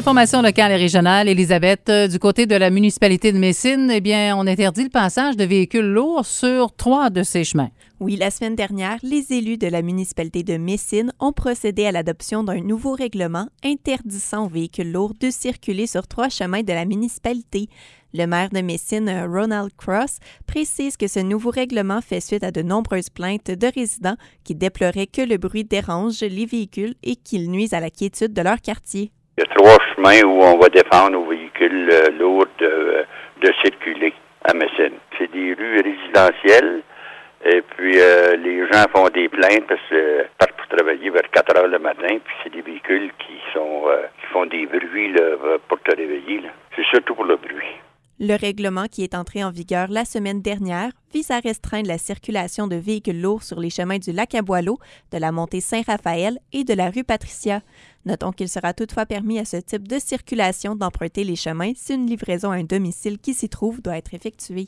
informations locales et régionales, Elisabeth, du côté de la municipalité de Messine, eh bien, on interdit le passage de véhicules lourds sur 3 de ces chemins. Oui, la semaine dernière, les élus de la municipalité de Messine ont procédé à l'adoption d'un nouveau règlement interdisant aux véhicules lourds de circuler sur 3 chemins de la municipalité. Le maire de Messine, Ronald Cross, précise que ce nouveau règlement fait suite à de nombreuses plaintes de résidents qui déploraient que le bruit dérange les véhicules et qu'il nuise à la quiétude de leur quartier. Il y a 3 chemins où on va défendre aux véhicules lourds de circuler à Messine. C'est des rues résidentielles. Et puis, les gens font des plaintes parce qu'ils partent pour travailler vers 4 heures le matin. Puis, c'est des véhicules qui font des bruits là, pour te réveiller. Là. C'est surtout pour le bruit. Le règlement qui est entré en vigueur la semaine dernière vise à restreindre la circulation de véhicules lourds sur les chemins du lac à Boileau, de la montée Saint-Raphaël et de la rue Patricia. Notons qu'il sera toutefois permis à ce type de circulation d'emprunter les chemins si une livraison à un domicile qui s'y trouve doit être effectuée.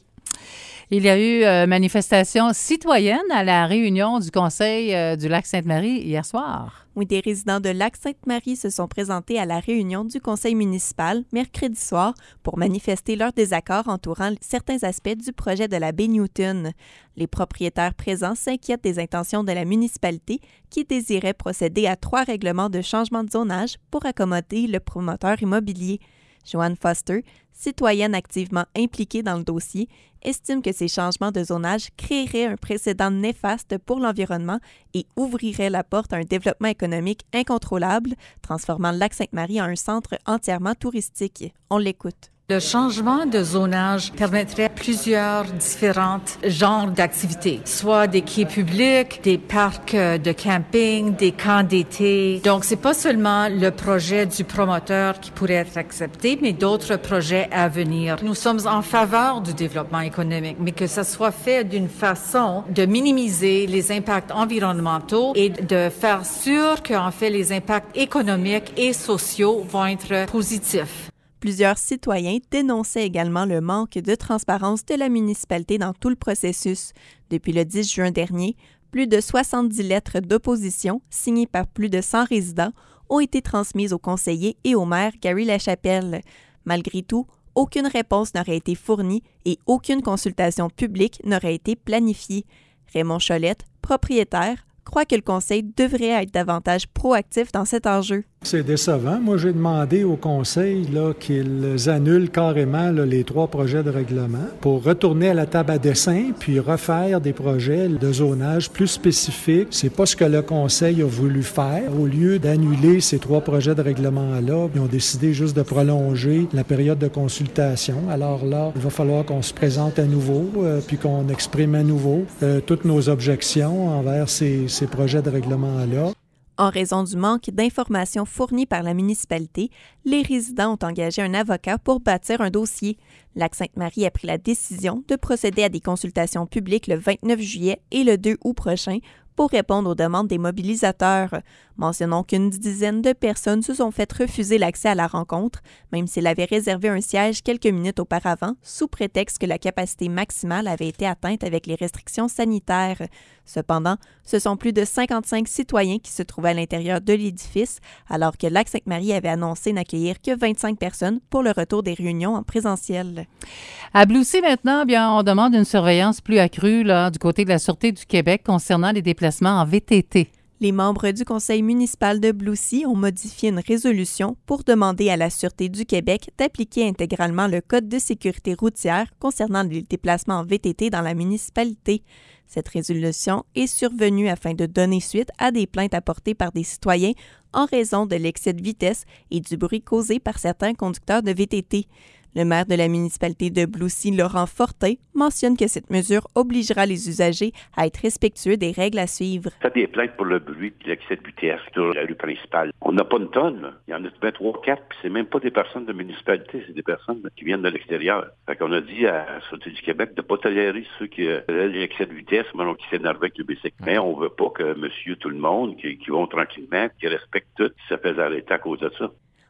Il y a eu manifestation citoyenne à la réunion du Conseil du Lac-Sainte-Marie hier soir. Oui, des résidents de Lac-Sainte-Marie se sont présentés à la réunion du Conseil municipal mercredi soir pour manifester leur désaccord entourant certains aspects du projet de la baie Newton. Les propriétaires présents s'inquiètent des intentions de la municipalité qui désirait procéder à 3 règlements de changement de zonage pour accommoder le promoteur immobilier. Joanne Foster, citoyenne activement impliquée dans le dossier, estime que ces changements de zonage créeraient un précédent néfaste pour l'environnement et ouvriraient la porte à un développement économique incontrôlable, transformant le Lac-Sainte-Marie en un centre entièrement touristique. On l'écoute. Le changement de zonage permettrait plusieurs différents genres d'activités, soit des quais publics, des parcs de camping, des camps d'été. Donc, c'est pas seulement le projet du promoteur qui pourrait être accepté, mais d'autres projets à venir. Nous sommes en faveur du développement économique, mais que ça soit fait d'une façon de minimiser les impacts environnementaux et de faire sûr qu'en fait les impacts économiques et sociaux vont être positifs. Plusieurs citoyens dénonçaient également le manque de transparence de la municipalité dans tout le processus. Depuis le 10 juin dernier, plus de 70 lettres d'opposition, signées par plus de 100 résidents, ont été transmises au conseiller et au maire Gary Lachapelle. Malgré tout, aucune réponse n'aurait été fournie et aucune consultation publique n'aurait été planifiée. Raymond Cholette, propriétaire, croit que le conseil devrait être davantage proactif dans cet enjeu. C'est décevant. Moi, j'ai demandé au conseil qu'ils annulent carrément les 3 projets de règlement pour retourner à la table à dessin puis refaire des projets de zonage plus spécifiques. C'est pas ce que le conseil a voulu faire. Au lieu d'annuler ces 3 projets de règlement-là, ils ont décidé juste de prolonger la période de consultation. Alors là, il va falloir qu'on se présente à nouveau puis qu'on exprime à nouveau toutes nos objections envers ces projets de règlement-là. En raison du manque d'informations fournies par la municipalité, les résidents ont engagé un avocat pour bâtir un dossier. Lac-Sainte-Marie a pris la décision de procéder à des consultations publiques le 29 juillet et le 2 août prochain pour répondre aux demandes des mobilisateurs. Mentionnons qu'une dizaine de personnes se sont fait refuser l'accès à la rencontre, même s'ils avaient réservé un siège quelques minutes auparavant, sous prétexte que la capacité maximale avait été atteinte avec les restrictions sanitaires. Cependant, ce sont plus de 55 citoyens qui se trouvaient à l'intérieur de l'édifice, alors que Lac-Sainte-Marie avait annoncé n'accueillir que 25 personnes pour le retour des réunions en présentiel. À Bloussy, maintenant, bien, on demande une surveillance plus accrue là, du côté de la Sûreté du Québec concernant les déplacements en VTT. Les membres du conseil municipal de Bloussy ont modifié une résolution pour demander à la Sûreté du Québec d'appliquer intégralement le Code de sécurité routière concernant les déplacements en VTT dans la municipalité. Cette résolution est survenue afin de donner suite à des plaintes apportées par des citoyens en raison de l'excès de vitesse et du bruit causé par certains conducteurs de VTT. Le maire de la municipalité de Bloussy, Laurent Fortin, mentionne que cette mesure obligera les usagers à être respectueux des règles à suivre. Ça des plaintes pour le bruit et l'excès de vitesse sur la rue principale. On n'a pas une tonne, là. Il y en a 3, 4, puis c'est même pas des personnes de municipalité, c'est des personnes qui viennent de l'extérieur. Fait qu'on a dit à la Sûreté du Québec de ne pas tolérer ceux qui ont l'excès de vitesse, mais qui s'énervent avec le bicycle. Mais on veut pas que monsieur tout le monde, qui vont tranquillement, qui respectent tout, ça fait arrêter à cause de ça.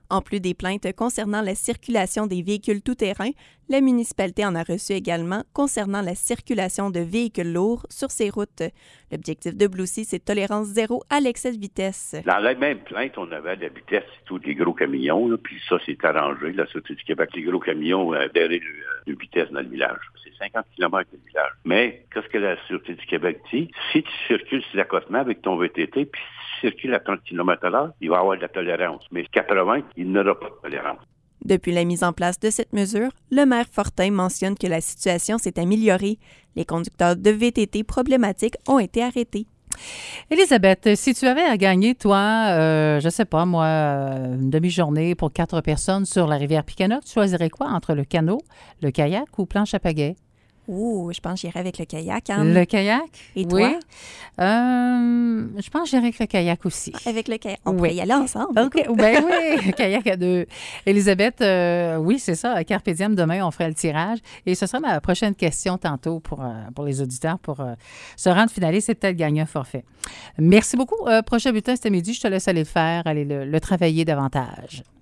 En plus des plaintes concernant la circulation des véhicules tout-terrain, la municipalité en a reçu également concernant la circulation de véhicules lourds sur ses routes. L'objectif de Blue Sea, c'est tolérance zéro à l'excès de vitesse. Dans la même plainte, on avait la vitesse, tous les gros camions, là, puis ça, c'est arrangé. La Sûreté du Québec, les gros camions adhéré de vitesse dans le village. C'est 50 km de village. Mais, qu'est-ce que la Sûreté du Québec dit? Si tu circules sur l'accotement avec ton VTT, puis si tu circules à 30 km/h, il va y avoir de la tolérance. Mais 80, il n'aura pas de tolérance. Depuis la mise en place de cette mesure, le maire Fortin mentionne que la situation s'est améliorée. Les conducteurs de VTT problématiques ont été arrêtés. Élisabeth, si tu avais à gagner, toi, je sais pas, moi, une demi-journée pour 4 personnes sur la rivière Picanoc, tu choisirais quoi entre le canot, le kayak ou planche à pagaie? Oh, je pense que j'irais avec le kayak. Hein? Le kayak? Et toi? Oui. Je pense que j'irais avec le kayak aussi. Avec le kayak. On pourrait y aller ensemble. OK. Ben oui, kayak à 2. Élisabeth, oui, c'est ça. À Carpe Diem, demain, on fera le tirage. Et ce sera ma prochaine question tantôt pour les auditeurs pour se rendre finaliste et peut-être gagner un forfait. Merci beaucoup. Prochain bulletin, c'était midi. Je te laisse aller le faire, aller le travailler davantage.